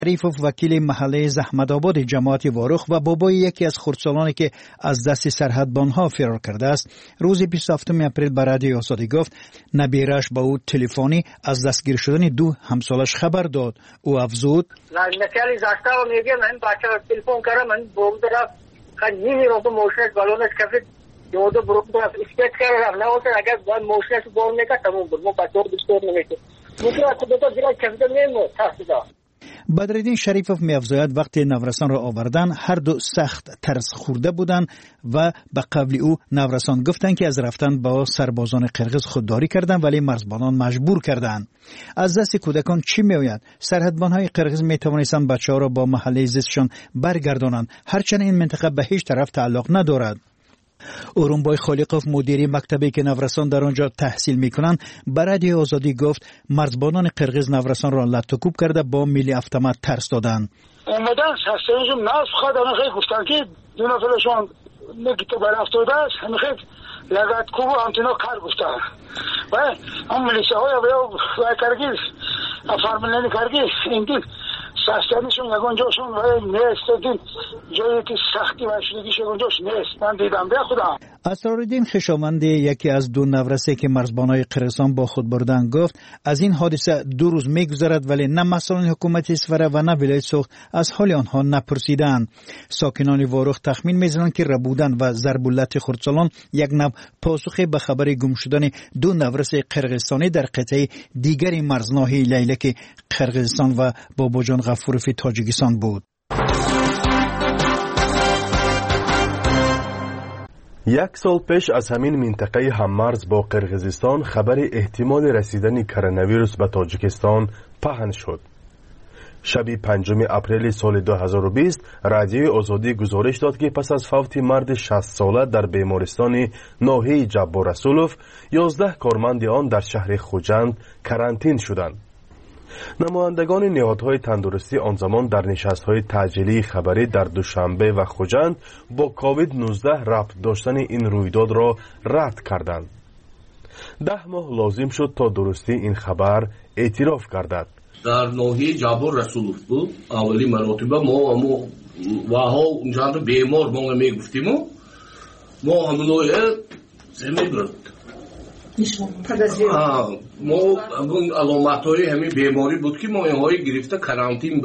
شریفوف وکیل محله زحمت‌آباد جماعت واروخ و بابای یکی از خردسالانی که از دست سرحدبانها فرار کرده است روز 27 اپریل به رادیو آزادی گفت نبیرش با او تلفنی از دستگیر شدن دو همسالش خبر داد. او افزود نکلی زاشتم میگه من بچه تلفن کردم من بودم خیلی رو موشش بالونش کفید یهو برو اسکیت کردم نه واسه اگر باید موشش بول میکرد تموم بود ما بچه‌ها دکتر نمیشه میگه خودت دیگه کفید نمیمون تاسیدا. بدرالدین شریفوف می‌افزاید وقتی نورسان را آوردن هر دو سخت ترس خورده بودند و به قول او نورسان گفتند که از رفتن با سربازان قرغیز خودداری کردند ولی مرزبانان مجبور کردند. از دست کودکان چی میآید؟ سرحدبان‌های قرغیز می‌توانستند بچه‌ها را با محله زیستشان برگردانند هرچند این منطقه به هیچ طرف تعلق ندارد. اورونبای خالقوف مدیر مکتبی که نورسان در آنجا تحصیل میکنند به رادیو آزادی گفت مرزبانان قرغیز نورسان را لطوکوب کرده با میلی اتومات ترس دادند. اومدن شخصیشون ناز خواهدن خیلی گفتن که دو نفرشون نگی تو برافتاده است همه خیلی لگت کوب و همتینا کار گفتن و هم ملیسه های و کرگیز فرمانلانی کرگیز این دید ساستانشون یکون جاشون نیست دید جایی که سختی و شدگیش یکون جاش نیست من دیدم به خدا. اسرارالدین خشاوند یکی از دو نورسه که مرزبانای قرغیزستان با خود بردن گفت از این حادثه 2 روز میگذرد ولی نه مسئولان حکومت سفره و نه ولایت سوخت از حال آنها نپرسیدند. ساکنان واروخ تخمین میزنند که ربودن و ضربالت خردسالان یک نوع پاسخ به خبر گم شدن 2 نورسه قرغیزستانی در قطعه دیگری مرزناحیه لیلک قرغیزستان و باباجان غفوروفی تاجیکستان بود. یک سال پیش از همین منطقه هممرز با قرغیزستان خبر احتمال رسیدن کرونا ویروس به تاجیکستان پهن شد. شب 5 اپریل سال 2020 رادیو آزادی گزارش داد که پس از فوت مرد 60 ساله در بیمارستان ناحیه جبار رسولوف 11 کارمند آن در شهر خوجند کرانتین شدند. نمایندگان نهادهای تندرستی آن زمان در نشست‌های تعجیلی خبری در دوشنبه و خوجند با کووید 19 ربط داشتن این رویداد را رد کردند. 10 ماه لازم شد تا درستی این خبر اعتراف گردد. در ناحیه جبار رسولوف بود اولی مراتبه ما وها اونجا بیمار ما میگفتیم ما همونو زمین ما اون علامت‌های همین بیماری بود که ما اینهای گرفته کرانتین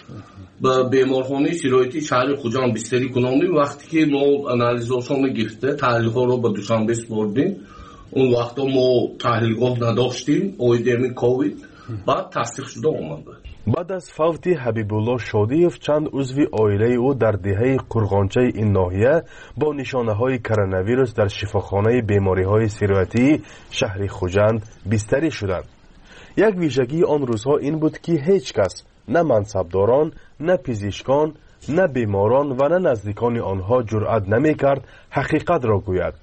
به بیمارخانه سرایتی شهر خوجند بستری کناندیم. وقتی که ما انالیزاشون گرفته تحلیل‌ها رو به دوشنبه سپردیم اون وقتا ما تحلیلگاه نداشتیم اویدمی کووید بعد تصدیق شده اومده. بعد از فوت حبیب الله شادیوف چند عضو عائله او در دهه قرغانچه این ناحیه با نشانه‌های کرونا ویروس در شفاخانه بیماری‌های سرایتی شهر خوجند بستری شدند. یک ویژگی آن روزها این بود که هیچ کس نه منصبداران نه پزشکان نه بیماران و نه نزدیکان آنها جرأت نمی‌کرد حقیقت را گوید.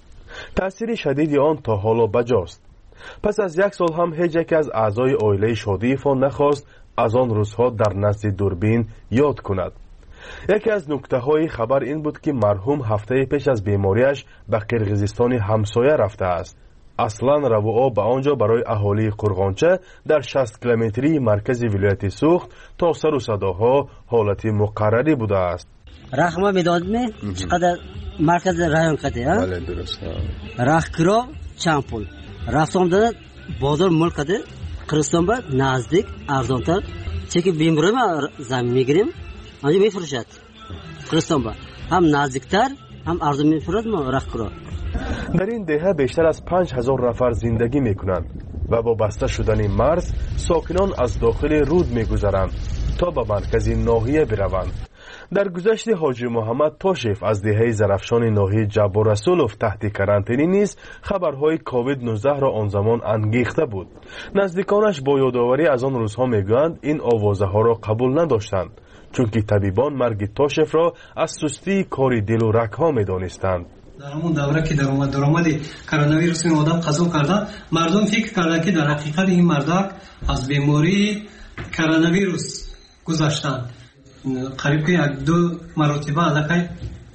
تأثیر شدید آن تا حالا بجاست. پس از 1 سال هم هیچ یک از اعضای عائله شادیوف نخواست از آن روزها در نزد دوربین یاد کند. یکی از نکته‌های خبر این بود که مرحوم هفته پیش از بیماریش به قرغیزستان همسایه رفته است. اصلا رواها به آنجا برای اهالی قرغانچه در 60 کیلومتری مرکز ولایت سوخت تا سر و صداها حالت مقرری بوده است. رحمه میدادم چقدر مرکز رایون کده ها؟ بله درست. راهکرو چند پول رفتم داد بازار مول کده قرستان با نزدیک ارزانتر چه که بیماری ما زمین میگیریم آنجا میفروشد قرستان با هم نزدیکتر هم ارزان میفروشد ما راهکرو. در این دهه بیشتر از 5000 نفر زندگی میکنند و با بسته شدن مرز ساکنان از داخل رود میگذرند تا به مرکز ناحیه بروند. در گذشت حاجی محمد تاشف از دهه زرفشان ناحیه جبار رسولوف تحت کرانتینی نیز خبرهای کووید 19 را آن زمان انگیخته بود. نزدیکانش با یادآوری از آن روزها میگویند این آوازه ها را قبول نداشتند چون که طبیبان مرگ تاشف را از سستی کار دل و رگ ها میدانستند. در همون دوره که درآمد کرونا ویروس این آدم قضا کرده مردم فکر کردند که در حقیقت این مردک از بیماری کرونا ویروس گذشتند. قریب که 1-2 مرتبه علاقه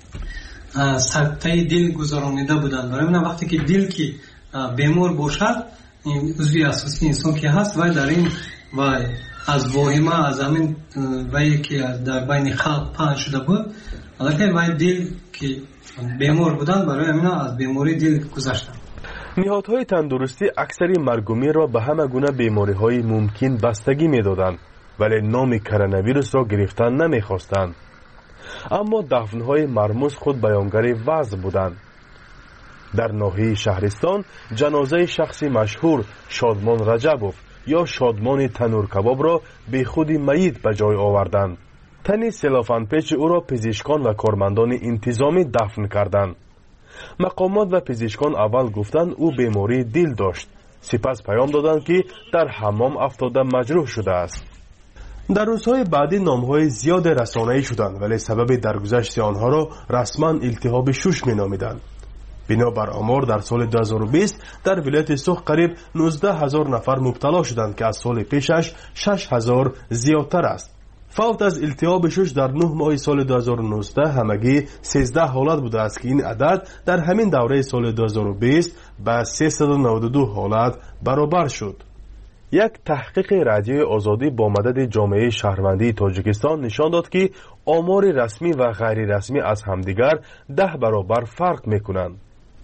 سکته دل گذرانیده بودند. برای من وقتی که دل که بیمار باشد این عضوی اساسی انسان که هست و در این و از واهمه از همین وی که در بین خلق پنج شده بود البته وی دل که بیمار بودن برای همین از بیماری دل گذشتن. نهادهای تندرستی اکثری مرگومی را به همه گونه بیماری‌های ممکن بستگی می‌دادند ولی نام کرونا را گرفتن نمی‌خواستند. اما دفن‌های مرموز خود بیانگر وضع بودند. در ناحیه شهرستان جنازه شخصی مشهور شادمان رجبوف یا شادمان تنور کباب را به خود میت به جای آوردند. تن سلافنپیچ او را پزشکان و کارمندان انتظامی دفن کردند. مقامات و پزشکان اول گفتند او بیماری دل داشت. سپس پیام دادند که در حمام افتاده مجروح شده است. در روزهای بعدی نامهای زیاد رسانه‌ای شدند ولی سبب درگذشت آنها را رسما التهاب شش می‌نامیدند. بنابر آمار در سال 2020 در ولایت سوخ قریب 19,000 نفر مبتلا شدند که از سال پیشش 6,000 زیادتر است. فوت از التهاب شش در 9 ماه سال 2019 همگی 13 حالت بوده است که این عدد در همین دوره سال 2020 به 392 حالت برابر شد. یک تحقیق رادیوی آزادی با مدد جامعه شهروندی تاجیکستان نشان داد که آمار رسمی و غیر رسمی از همدیگر 10 برابر فرق می‌کنند.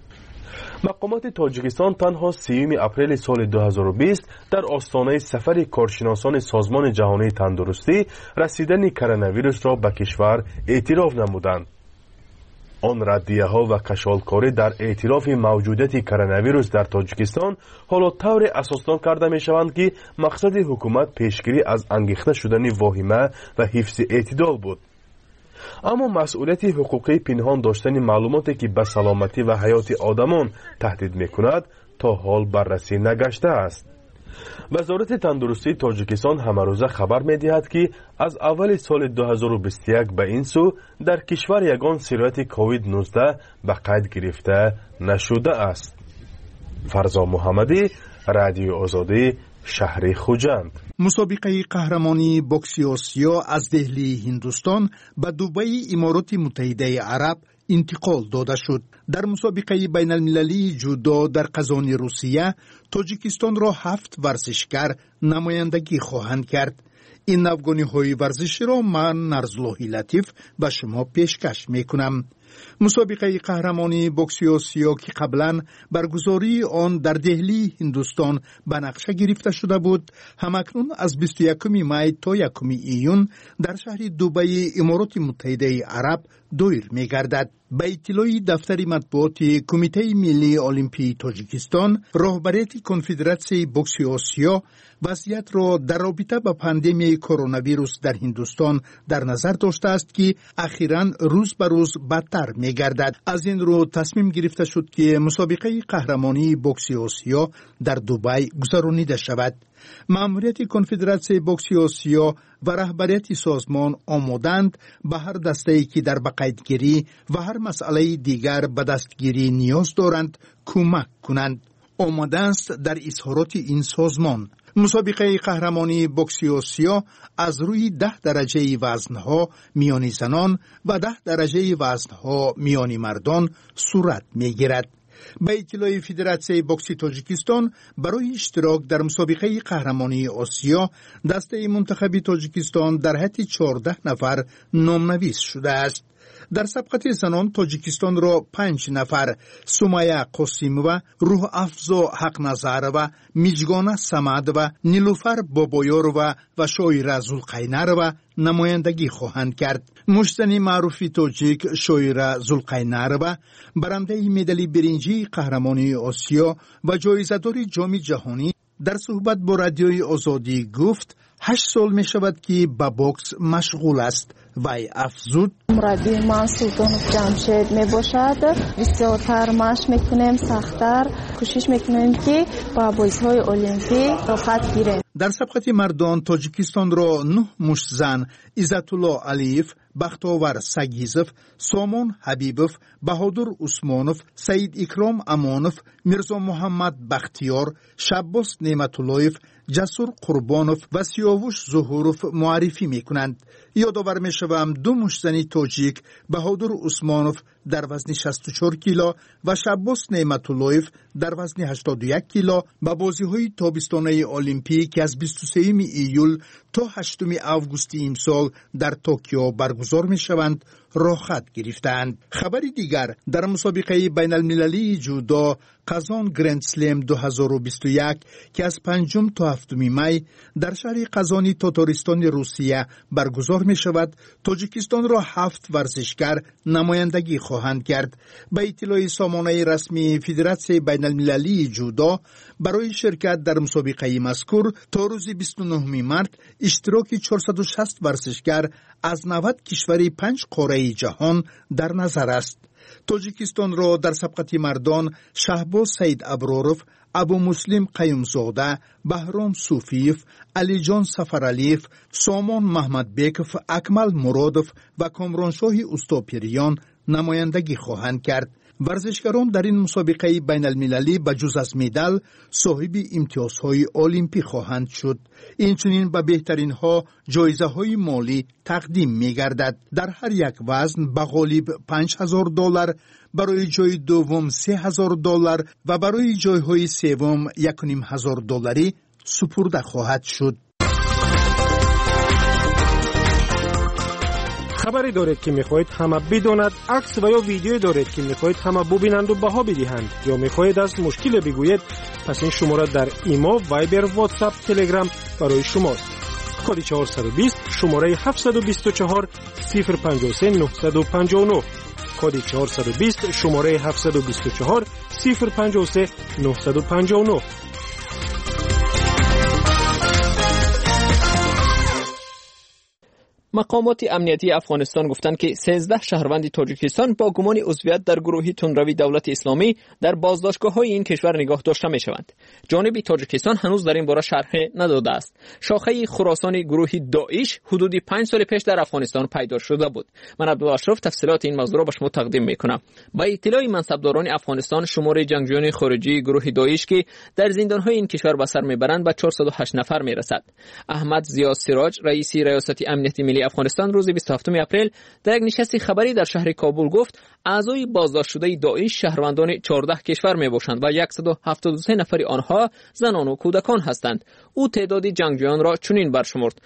مقامات تاجیکستان تنها 3 اپریل سال 2020 در آستانه سفر کارشناسان سازمان جهانی تندرستی رسیدن کرونا ویروس را به کشور اعتراف نمودند. آن ردیه ها و کشالکاری در اعتراف موجودیت کرونا ویروس در تاجیکستان حالا طور اساسدار کرده می شوند که مقصد حکومت پیشگیری از انگیخته شدن واهمه و حفظ اعتدال بود. اما مسئولیت حقوقی پنهان داشتن معلوماتی که به سلامتی و حیات آدمان تهدید می کند تا حال بررسی نگشته است. وزارت تندرستی تاجیکستان همه روزه خبر می دهد که از اول سال 2021 به این سو در کشور یگان سرایت کووید 19 به قید گرفته نشده است. فرزا محمدی، رادیو آزادی، شهر خوجند. مسابقه قهرمانی بوکس آسیا از دهلی هندوستان به دبی امارات متحده عرب انتقال داده شد. در مسابقه بین المللی جودو در قزان روسیه تاجیکستان را 7 ورزشکار نمایندگی خواهند کرد. این افغانی ورزشی را من نرزلوهی لطیف به شما پیشکش میکنم. مسابقه قهرمانی بوکس آسیا که قبلا برگزاری آن در دهلی هندوستان به نقشه گرفته شده بود همکنون از 21 می تا 1 ایون در شهر دبی امارات متحده عرب دایر می گردد. به اطلاع دفتر مطبوعات کمیته ملی المپی تاجیکستان، راهبریت کنفدراسیون بوکس آسیا وضعیت را در رابطه با پاندمی کرونا ویروس در هندوستان در نظر داشته است که اخیراً روز به روز بدتر می گردد. از این رو تصمیم گرفته شد که مسابقه قهرمانی بوکس آسیا در دبی گذرانیده شود. مأموریت کنفدراسیون بوکس آسیا و رهبریت سازمان آمادند به هر دسته‌ای که در بقیدگیری و هر مسئله دیگر به دستگیری نیاز دارند کمک کنند. آماده است در اظهارات این سازمان. مسابقه قهرمانی بوکس آسیا از روی 10 درجه وزنها میان زنان و 10 درجه وزنها میان مردان صورت میگیرد. به اطلاع فدراسیون بوکس تاجیکستان برای اشتراک در مسابقه قهرمانی آسیا دسته منتخب تاجیکستان در حد 14 نفر نامنویس شده است. در سبقت زنان تاجیکستان را 5 نفر سمیه قاسیمова، روح افزا حق نظرova، میجگانه سمدova، نیلوفر بابایارova و شایره زلقینرova نمایندگی خواهند کرد. مشتنی معروفی تاجیک شایره زلقینرova برنده مدال برنجی قهرمانی آسیا و جایزه‌دار جام جهانی در صحبت با رادیوی آزادی گفت 8 سال می شود که با بوکس مشغول است. وی افزود مربی من سلطانوف جمشید می باشد. بسیارتر مشق میکنیم، سختتر کوشش میکنیم که با بازی‌های المپی رخصت گیریم. در سبقت مردان تاجیکستان را 9 مشت زن عزت الله علیف، بختاور سگیزف، سامان حبیبوف، بهادر عثمانوف، سعید اکرام امانوف، میرزا محمد بختیار، شباس نعمت اللهیف، جسور قربانوف و سیاوش ظهوروف معرفی میکنند. یادآور میشوم 2 مشت زنی تاجیک بهادر عثمانوف در وزن 64 کیلو و شباس نعمت اللهیف در وزن 81 کیلو به بازی‌های تابستانه المپیک که از 23 ایول تا 8 آگوست امسال در توکیو برگزار می‌شوند راه خط گرفتند. خبری دیگر در مسابقه بین المللی جودو قزان گرند سلم 2021 که از 5 تا 7 می در شهر قزانی تاتارستان روسیه برگزار می شود، تاجیکستان را 7 ورزشکار نمایندگی خواهند کرد. به اطلاع سامانه رسمی فدراسیون بین المللی جودو، برای شرکت در مسابقه مذکور تا روز 29 مارس اشتراک 460 ورزشکار از 90 کشور 5 قاره جهان در نظر است. تاجیکستان را در سبقت مردان شهباز سید ابروروف، ابو مسلم قیومزاده، بهرام صوفیف، علی جان سفرعلیف، سامان محمد بیکف، اکمل مرادف و کامرانشاه استاپیریان نمایندگی خواهند کرد. ورزشکاران در این مسابقه بین المللی بجز از مدال صاحب امتیازهای المپیک خواهند شد. اینچنین به بهترین ها جایزه های مالی تقدیم می گردد. در هر یک وزن به غالب $5,000، برای جای دوم $3,000 و برای جایهای سوم $1,500 سپرده خواهد شد. خبری دارید که میخواهید همه بداند، عکس و یا ویدیو دارید که میخواهید همه ببینند و بها بدهند، یا میخواهید از مشکل بگویید، پس این شماره در ایما، وایبر، واتساپ، تلگرام برای شماست. کد 420 شماره 724 053 959. کد 420 شماره 724 053 959. مقامات امنیتی افغانستان گفتند که 13 شهروند تاجیکستان با گمان عضویت در گروه تندروی دولت اسلامی در بازداشتگاه‌های این کشور نگاه داشته می‌شوند. جانب تاجیکستان هنوز در این باره شرح نداده است. شاخه خراسان گروه داعش حدود 5 سال پیش در افغانستان پیدا شده بود. من عبدالاشرف تفصیلات این موضوع را به شما تقدیم می‌کنم. با اطلاع منصبداران افغانستان، شمار جنگجویان خارجی گروه داعش که در زندان‌های این کشور به سر می‌برند به 408 نفر می‌رسد. احمد ضیا سراج، رئیس ریاست امنیتی ملی افغانستان، روز 27 اپریل در یک نشست خبری در شهر کابل گفت اعضای بازداشت شده داعش شهروندان 14 کشور می باشند و 173 نفر آنها زنان و کودکان هستند. او تعداد جنگجویان را چنین برشمرد: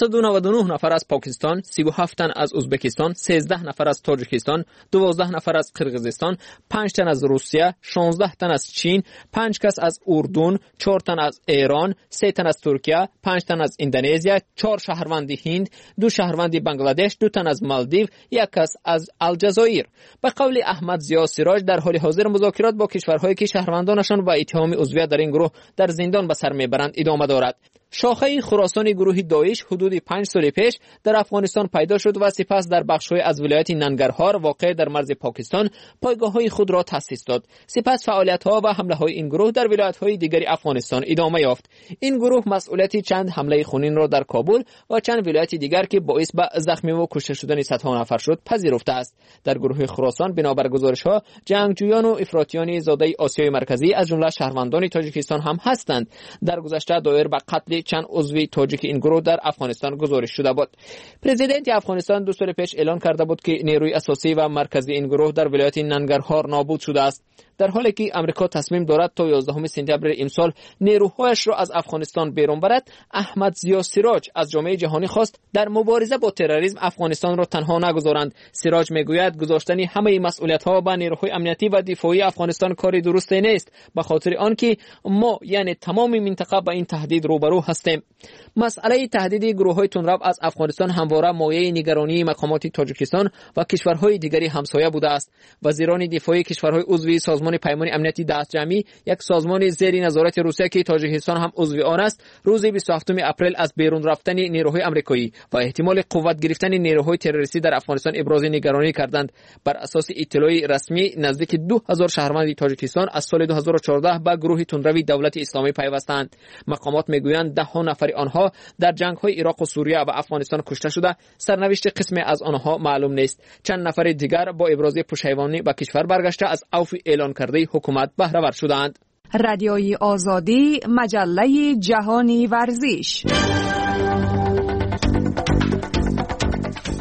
299 نفر از پاکستان، 37 تن از ازبکستان، 13 نفر از تاجیکستان، 12 نفر از قرقیزستان، 5 تن از روسیه، 16 تن از چین، 5 کس از اردن، 4 تن از ایران، 3 تن از ترکیه، 5 تن از اندونزیا، 4 شهروند هند، 2 شهروند بنگلادش، 2 تن از مالدیو، 1 کس از الجزایر. به قول احمد ضیا سراج، در حال حاضر مذاکرات با کشورهایی که شهروندانشان با اتهام عضویت در این گروه در زندان به سر میبرند ادامه دارد. شاخه خراسان گروه داعش حدود 5 سال پیش در افغانستان پیدا شد و سپس در بخش‌های از ولایت ننگرهار واقع در مرز پاکستان پایگاه‌های خود را تأسیس داد. سپس فعالیت‌ها و حمله‌های این گروه در ولایت‌های دیگری افغانستان ادامه یافت. این گروه مسئولیت چند حمله خونین را در کابل و چند ولایت دیگر که باعث به زخمی و کشته شدن صدها نفر شد پذیرفته است. در گروه خراسان بنابر گزارش‌ها جنگجویان و افراطیان زاده آسیای مرکزی از جمله شهروندان تاجیکستان هم هستند. در گذشته دایر به قتل چند عضو تاجیک این گروه در افغانستان گزارش شده بود. پرزیدنت افغانستان 2 سال پیش اعلان کرده بود که نیروی اساسی و مرکزی این گروه در ولایت ننگرهار نابود شده است. در حالی که امریکا تصمیم دارد تا 11 سپتامبر امسال نیروهایش را از افغانستان بیرون برد، احمد ضیا سراج از جامعه جهانی خواست در مبارزه با تروریسم افغانستان را تنها نگذارند. سراج میگوید گذاشتن همه مسئولیت‌ها به نیروهای امنیتی و دفاعی افغانستان کاری درستی نیست، به خاطر آنکه ما یعنی تمام منطقه با این تهدید روبرو هستیم. مسئله تهدید گروه‌های تندرو از افغانستان همواره مایه نگرانی مقامات تاجیکستان و کشورهای دیگری همسایه بوده است. وزیران دفاعی کشورهای عضو سازمان پیمان امنیتی دستجمعی، یک سازمان زیر نظارت روسیه که تاجیکستان هم عضو آن است، روز 27 اپریل از بیرون رفتن نیروهای آمریکایی و احتمال قوت گرفتن نیروهای تروریستی در افغانستان ابراز نگرانی کردند. بر اساس اطلاع رسمی نزدیک 2000 شهروند تاجیکستان از سال 2014 به گروه تندروی دولت اسلامی پیوستند. مقامات میگویند 10 نفر آنها در جنگ‌های عراق و سوریه و افغانستان کشته شده. سرنوشت قسم از آنها معلوم نیست. چند نفر دیگر با ابراز پشیمانی به کشور برگشته از عفو اعلان کرده حکومت بهره ور شدند. رادیوی آزادی، مجله جهانی ورزش.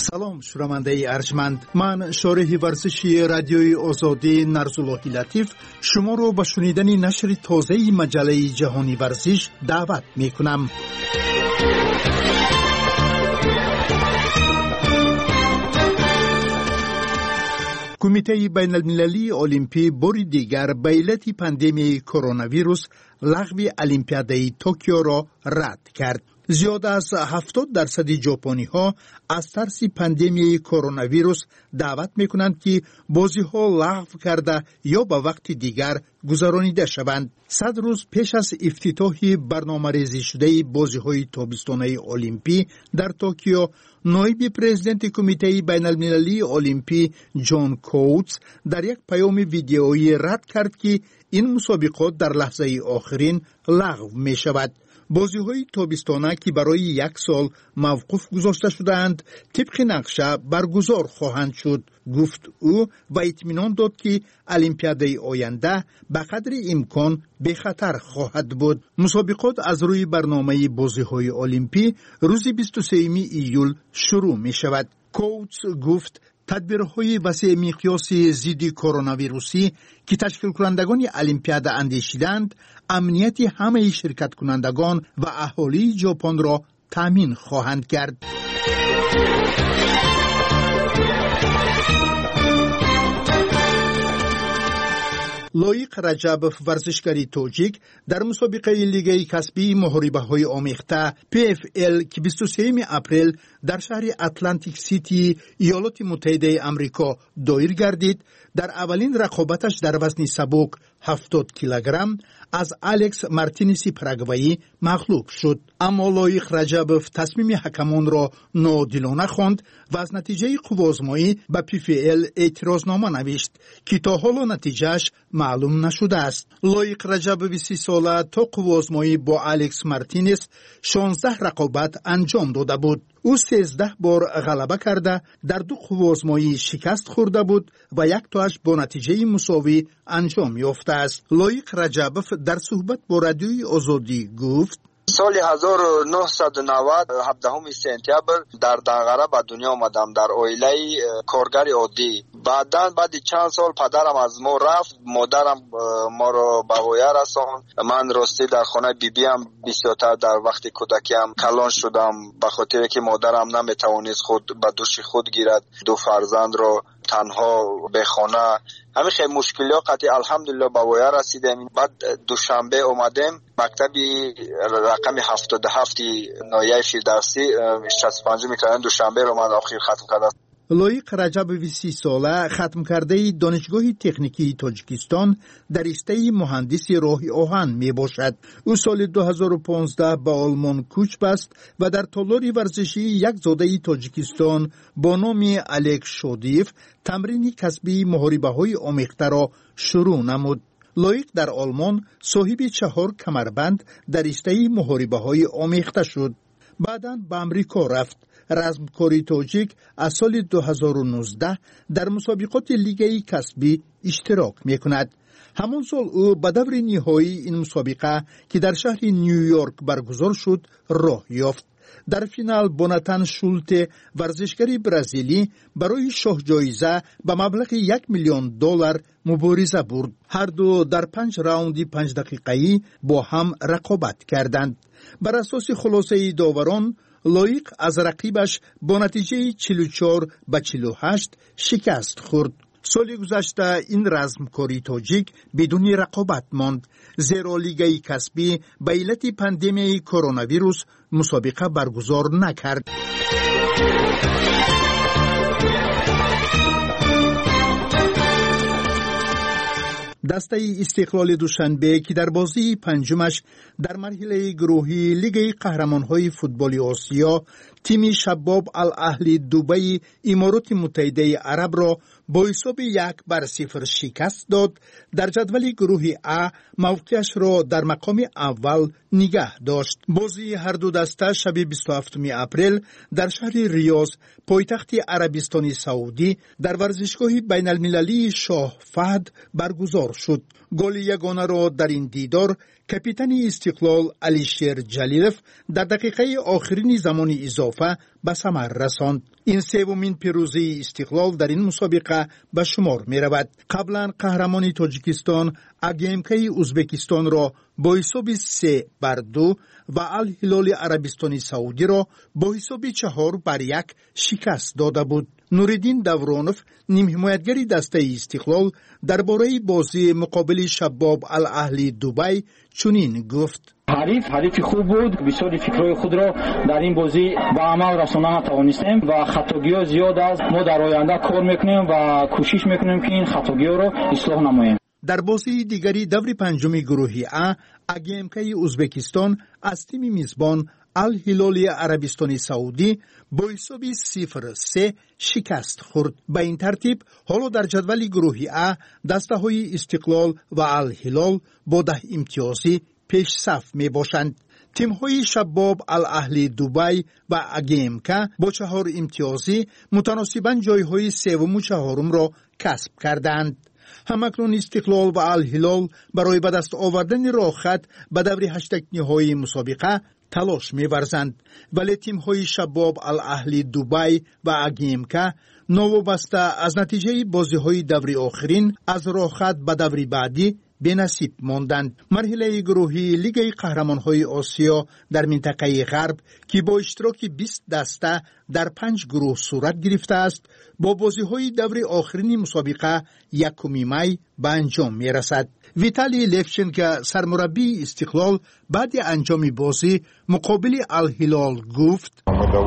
سلام شنونده ارجمند، من شارح ورزشی رادیوی آزادی نرزالله لطیف شما رو به شنیدن نشر تازه مجله جهانی ورزش دعوت می کنم. کمیته بین المللی المپی باری دیگر به علت پاندمی کرونا ویروس لغو المپیادی توکیو را رد کرد. زیاد از 70% ژاپنی ها از ترس پاندمی کرونا ویروس دعوت می کنند که بازی ها لغو کرده یا به وقت دیگر گذرانیده شوند. 100 روز پیش از افتتاح برنامه‌ریزی شده بازی های تابستانه المپی در توکیو، نایب پرزیدنت کمیته بین المللی المپی جان کوتس در یک پیام ویدیویی رد کرد که این مسابقات در لحظه آخرین لغو می شود. بازی‌های تابستانه که برای 1 سال موقوف گذاشته شدند طبق نقشه برگزار خواهند شد، گفت او و اطمینان داد که المپیاد آینده به قدر امکان به خطر خواهد بود. مسابقات از روی برنامه بازی‌های المپی روز 23 ایول شروع می شود. کوتس گفت تدبیرهای وسیع مقیاسی ضد کرونا ویروسی که تشکیل کنندگان المپیاد اندیشیدند امنیت همه شرکت کنندگان و اهالی ژاپن را تامین خواهند کرد. لایق رجب ورزشکاری توجیک در مسابقه لیگ کسبی محاربه‌های آمیخته PFL که 23 اپریل در شهر اتلانتیک سیتی ایالات متحده آمریکا دایر گردید، در اولین رقابتش در وزن سبک 70 کیلوگرم از الکس مارتینسی پراگوایی مغلوب شد. اما لایق رجب تصمیم حکمان را ناعادلانه خواند و از نتیجه قوازمایی به PFL اعتراضنامه نوشت که تا حالا نتیجهش معلوم نشده است. لایق رجب 20 ساله تا قوازمایی با الکس مارتینز 16 رقابت انجام داده بود. او 13 بار غلبه کرده در 2 قوازمایی شکست خورده بود و 1 تاش با نتیجه مساوی انجام یافته است. لایق رجب در صحبت با رادیوی آزادی گفت سال 1990 17 سپتامبر در دنغره به دنیا آمدم در اویله کارگر عادی. بعد چند سال پدرم از ما رفت، مادرم ما رو به غایه رساند. من راستی در خانه بیبیم بسیارتر در وقت کودکیم کلان شدم به خاطر که مادرم نمیتوانست خود به دوش خود گیرد، 2 فرزند را تنها به خانه. همین خیلی مشکلات قطعی الحمدلله به غایه رسیدیم. بعد دوشنبه اومدیم مکتبی رقم 77 نایه فیردوسی 65 میکنن دوشنبه رو من آخر ختم کردم. لایق رجب 20 ساله ختم کرده دانشگاه تکنیکی تاجیکستان در رشته مهندسی راه آهن می باشد. او سال 2015 به آلمان کوچ بست و در تالار ورزشی یک زاده تاجیکستان با نام الک شودیف تمرین کسبی محاربه‌های آمیخته را شروع نمود. لایق در آلمان صاحب 4 کمربند در رشته محاربه‌های آمیخته شد. بعداً به امریکا رفت. رزمکاری توجیک از سال 2019 در مسابقات لیگ کسبی اشتراک می کند. همان سال او به دور نهایی این مسابقه که در شهر نیویورک برگزار شد راه یافت. در فینال بوناتان شولت ورزشکار برزیلی برای شاه جایزه به مبلغ $1,000,000 مبارزه برد. هر دو در 5 راوند 5 دقیقه‌ای با هم رقابت کردند. بر اساس خلاصه داوران لایق از رقیبش با نتیجه 44-48 شکست خورد. سال گذشته این رزمکاری تاجیک بدون رقابت ماند، زیرا لیگ کسبی به علت پاندمی کرونا ویروس مسابقه برگزار نکرد. دسته استقلال دوشنبه که در بازی پنجمش در مرحله گروهی لیگ قهرمان‌های فوتبال آسیا تیم شباب الاهلی دبی امارات متحده عرب را با حساب 1-0 شکست داد. در جدول گروه A موقعش را در مقام اول نگه داشت. بازی هر دو دسته شب 27 اپریل در شهر ریاض پایتخت عربستان سعودی در ورزشگاه بین المللی شاه فهد برگزار شد. گل یگانه را در این دیدار کاپیتان استقلال علیشیر جلیلف در دقیقه آخرین زمان اضافه به ثمر رساند. این سومین پیروزی استقلال در این مسابقه به شمار می رود. قبلا قهرمان تاجیکستان اگیمکی ازبکستان را با حساب 3-2 و الهلال عربستان سعودی را با حساب 4-1 شکست داده بود. نوردین دورانوف نیم حمایتگری دسته استقلال درباره بازی مقابل شباب الاهلی دبی چنین گفت: حریف خوب بود. بسیاری فکرهای خود را در این بازی به عمل رساندن توانستیم و خطاگی‌ها زیاد است. ما در آینده کار میکنیم و کوشش میکنیم که این خطاگی‌ها را اصلاح نماییم. در بازی دیگری دور پنجم گروهی ا اگیمکی ازبکستان از تیم میزبان الهلال عربستان سعودی با حساب 0-3 شکست خورد. به این ترتیب حالا در جدول گروهی ا دسته‌های استقلال و الهلال با 10 امتیازی پیش صف می باشند. تیم‌های شباب الاهلی دبی و اگیمکا با 4 امتیازی متناسباً جای‌های سوم و چهارم را کسب کردند. همکنون استقلال و الهلال برای به دست آوردن راه خط به دور 8 نهایی مسابقه تلاش می‌ورزند، ولی تیم‌های شباب الاهلی دبی و اگیمکا نوابسته از نتیجه بازی‌های دور آخرین از راه خط به دور بعدی به نصیب ماندند. مرحله گروهی لیگ قهرمان‌های آسیا در منطقه غرب که با اشتراک 20 دسته در 5 گروه صورت گرفته است، با بازی‌های دور آخرین مسابقه 1 می به انجام می‌رسد. ویتالی لفچنکو سرمربی استقلال بعد انجام بازی مقابل الهلال گفت: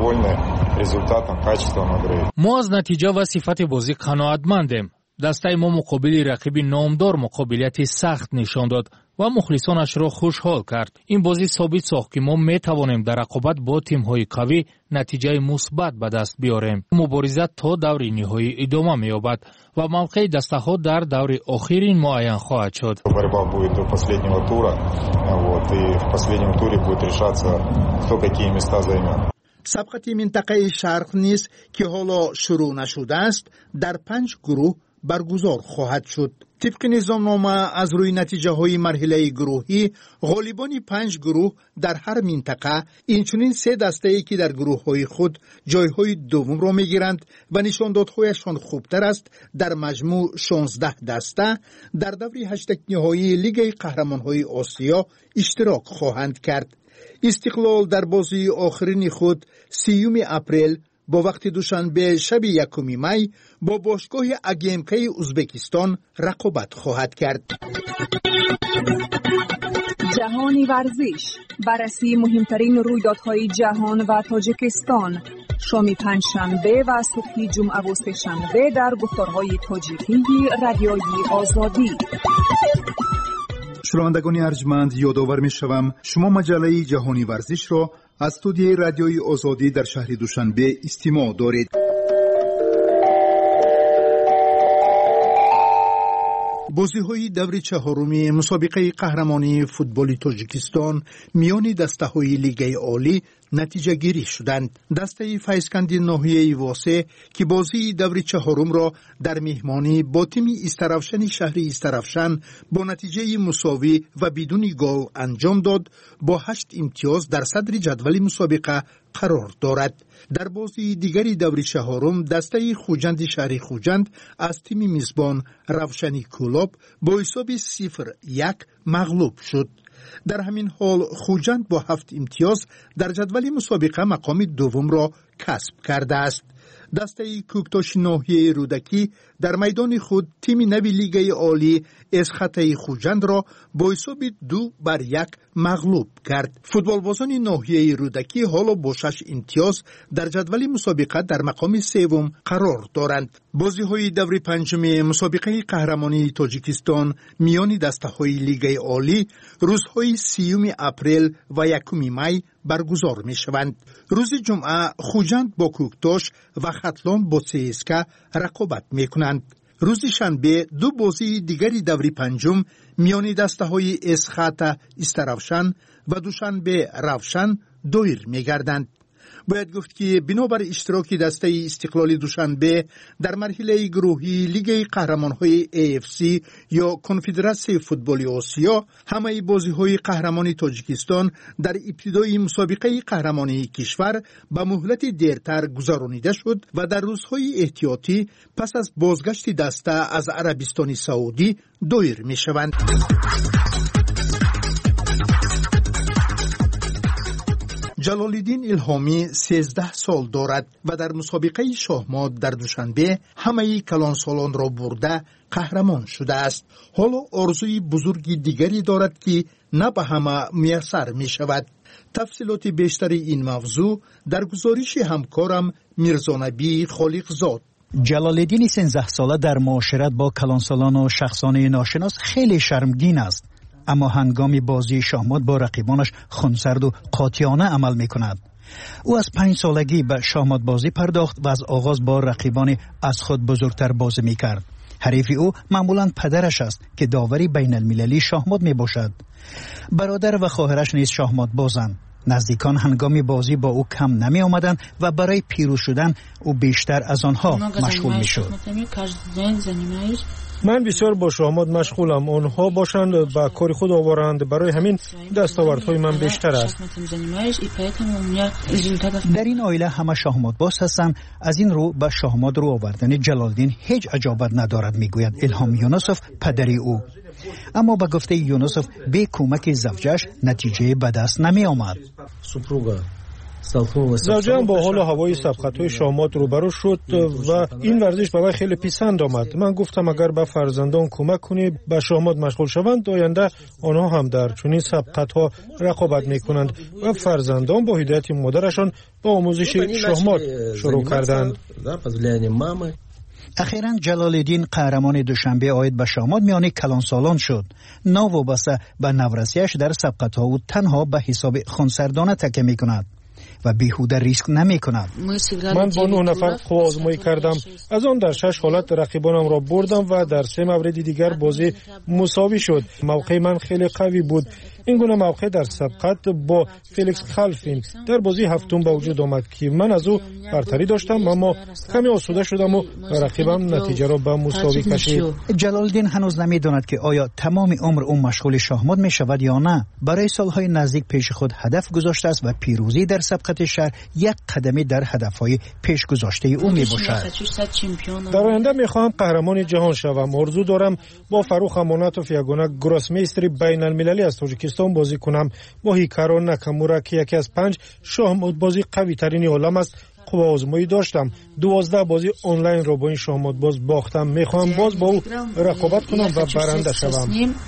ما از نتیجه و صفت بازی قناعتمندیم. دسته ما مقابل رقیب نامدار مقابلیت سخت نشان داد و مخلصانش را خوشحال کرد. این بازی ثابت ساخت که ما می توانیم در رقابت با تیم‌های قوی نتیجه مثبت به دست بیاریم. مبارزه تا دور نهایی ادامه می‌یابد و موقع دسته‌ها در دور آخرین معین خواهد شد. Борьба будет до последнего тура, и в последнем туре будет решаться, кто какие места займет. سبقت منطقه شرق نیز که حالا شروع نشده است در 5 گروه برگزار خواهد شد. طبق نظامنامه از روی نتیجه های مرحله گروهی غالبان 5 گروه در هر منطقه اینچنین 3 دسته ای که در گروه های خود جای های دوم را می گیرند و نشاندادهایشان خوبتر است در مجموع 16 دسته در دور 8 نهایی لیگ قهرمان های آسیا اشتراک خواهند کرد. استقلال در بازی آخرین خود 30 اپریل با وقت دوشنبه شب 1 می با باشگاه اگیمکی ازبکستان رقابت خواهد کرد. جهانی ورزش، بررسی مهمترین رویدادهای جهان و تاجیکستان، شام پنجشنبه و صبح جمعه و سه‌شنبه در گفتارهای تاجیکی رادیوی آزادی. شنوندگان ارجمند، یادآور می‌شوم شما مجله جهانی ورزش را از استودیوی رادیوی آزادی در شهر دوشنبه استماع دارید. بازی‌های دور چهارم مسابقه قهرمانی فوتبال تاجیکستان میان دسته‌های لیگ عالی نتیجه گیری شدند. دسته فیضکند ناحیه واسه که بازی دور چهارم را در مهمانی با تیم استرافشن شهر استرافشن با نتیجه مساوی و بدون گل انجام داد، با 8 امتیاز در صدر جدول مسابقه قرار دارد. در بازی دیگری دور چهارم دسته خوجند شهر خوجند از تیم میزبان روشنی کلوب با حساب 0-1 مغلوب شد. در همین حال خوجند با 7 امتیاز در جدول مسابقه مقام دوم را کسب کرده است. دسته کوکتاش ناحیه رودکی در میدان خود تیم نوی لیگ عالی اسخط خوجند را با حساب 2-1 مغلوب کرد. فوتبالبازان ناحیه رودکی حالا با 6 امتیاز در جدول مسابقه در مقام سوم قرار دارند. بازی‌های دور پنجم مسابقه قهرمانی تاجیکستان میان دسته‌های لیگ عالی روزهای 30 اپریل و 1 می برگزار می‌شوند. روز جمعه خوجند با کوکتاش و ختلان با سیسکا رقابت می‌کنند. روز شنبه 2 بازی دیگری دور پنجم میان دسته‌های اسخط استرافشن و دوشنبه روشن دایر می‌گردند. باید گفت که بنابر اشتراک دسته استقلالی دوشنبه در مرحله گروهی لیگ قهرمان‌های AFC یا کنفدراسیون فوتبال آسیا همه بازی‌های قهرمانی تاجیکستان در ابتدای مسابقه قهرمانی کشور به مهلت دیرتر گذرانیده شد و در روزهای احتیاطی پس از بازگشت دسته از عربستان سعودی دایر می‌شوند. جلال‌الدین الهامی 13 سال دارد و در مسابقه شاهمات در دوشنبه همه کلانسالان را برده قهرمان شده است. حالا آرزوی بزرگی دیگری دارد که نه به همه میسر می شود. تفصیلات بیشتر این موضوع در گزارش همکارم میرزانبی خالقزاد. جلال‌الدین 13 ساله در معاشرت با کلانسالان و شخصانه ناشناس خیلی شرمگین است، اما هنگام بازی شاهمات با رقیبانش خونسرد و قاطعانه عمل می کند. او از 5 سالگی به شاهمات بازی پرداخت و از آغاز با رقیبان از خود بزرگتر بازی می کرد. حریف او معمولاً پدرش است که داوری بین المللی شاهمات می باشد. برادر و خواهرش نیز شاهمات بازند. نزدیکان هنگام بازی با او کم نمی آمدند و برای پیروز شدن او بیشتر از آنها مشغول می شد. من بسیار با شاهمات مشغولم. آنها باشند با کار خود آورند، برای همین دستاوردهای من بیشتر است. در این عائله همه شاهمات باز هستند. از این رو به شاهمات رو آوردن جلال‌الدین هیچ عجابت ندارد، میگوید الهام یونسوف پدری او. اما به گفته یونسوف به کمک زوجش نتیجه به دست نمی آمد. زوجم با حال و هوای سبقت‌های شاهمات روبرو شد و این ورزش به من خیلی پسند آمد. من گفتم اگر به فرزندان کمک کنی به شاهمات مشغول شوند، آینده آنها هم در چنین سبقت‌ها رقابت می‌کنند و فرزندان با هدایت مادرشان به آموزش شاهمات شروع کردند. اخیراً جلال‌الدین قهرمان دوشنبه آید به شاهمات میان کلانسالان شد. ناوابسته به نورسیش در سبقت‌ها او تنها به حساب خونسردانه تکیه می‌کند و بیهوده ریسک نمی کند. من با 9 نفر قوا آزمایی کردم. از آن در 6 حالت رقیبانم را بردم و در 3 مورد دیگر بازی مساوی شد. موقع من خیلی قوی بود. این گونه موقع در سبقت با فلیکس خلفین در بازی هفتم به وجود آمد که من از او برتری داشتم، اما کمی آسوده شدم و رقیبم نتیجه را به مساوی کشید. جلال‌الدین هنوز نمی‌داند که آیا تمام عمر او مشغول شاهمات می شود یا نه. برای سالهای نزدیک پیش خود هدف گذاشته است و پیروزی در سبقت شهر یک قدمی در هدفهای پیش گذاشته او می باشد. در آینده می خواهم قهرمان جهان شوم. آرزو دارم با فاروق امانتوف یگانه گراسمیستر بین المللی از تاجیکستان بازی کنم. با هیکارو ناکامورا که یکی از 5 شاهمات بازی قوی ترین عالم است قوا آزمایی داشتم. 12 بازی آنلاین را با این شاهمات باز باختم. می خواهم باز با او رقابت کنم و برنده شوم.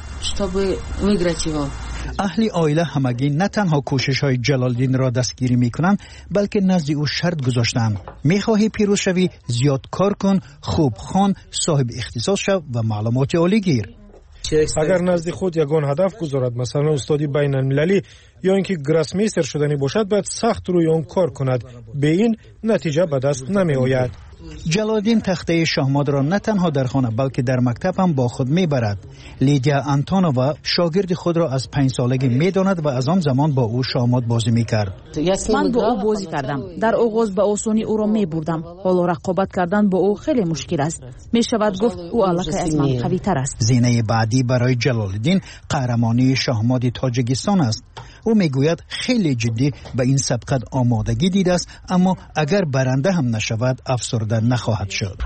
اهل عائله همگی نه تنها کوشش‌های جلال‌الدین را دستگیری می‌کنند، بلکه نزد او شرط گذاشتند: می‌خواهی پیروز شوی، زیاد کار کن، خوب خوان، صاحب اختصاص شو و معلومات عالی گیر. اگر نزد خود یگان هدف گذارد، مثلا استادی بین المللی یا اینکه گراسمیستر شدنی باشد، باید سخت روی آن کار کند. به این نتیجه به دست نمی آید. جلال‌الدین تخته شاهمات را نه تنها در خانه بلکه در مکتب هم با خود میبرد. لیدیا آنتونووا شاگرد خود را از 5 سالگی میداند و از آن زمان با او شاهمات بازی میکرد. من با او بازی کردم. در آغاز به آسانی او را میبردم. حالا رقابت کردن با او خیلی مشکل است. میشود گفت او الکی از من قوی تر است. زینه بعدی برای جلال‌الدین قهرمانی شاهمات تاجیکستان است. او میگوید خیلی جدی به این سبقت آمادگی دیده است، اما اگر برنده هم نشود افسرده نخواهد شد.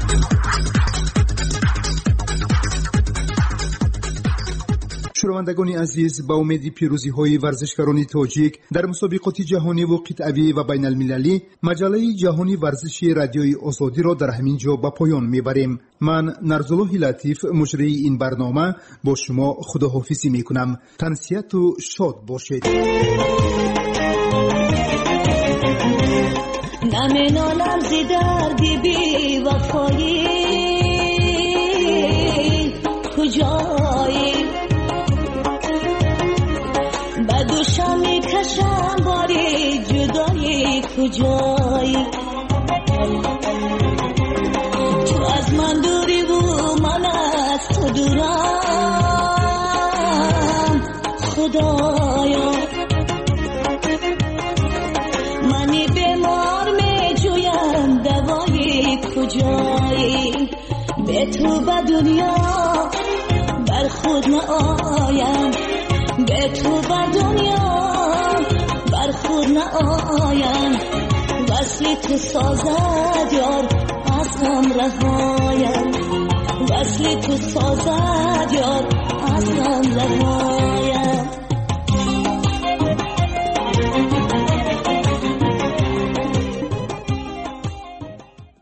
شنوندگان عزیز، با امید پیروزی های ورزشکاران تاجیک در مسابقات جهانی و قطعی و بین المللی، مجله جهانی ورزشی رادیوی آزادی را در همین جا به پایان میبریم. من نرزالله لطیف مجری این برنامه با شما خداحافظی میکنم. تنسیت و شاد باشید. نمینالم زی دردی بی وفایی کجایی، بدوشم میکشم باری جدایی کجایی، تو از من دوری و من از تو دورم خدایا، منی به ما جایی به تو به دنیا بر خود نآیم به تو به دنیا بر خود نآیم وصل تو سازد یار از غم رهایم وصل تو سازد یار از غم رهایم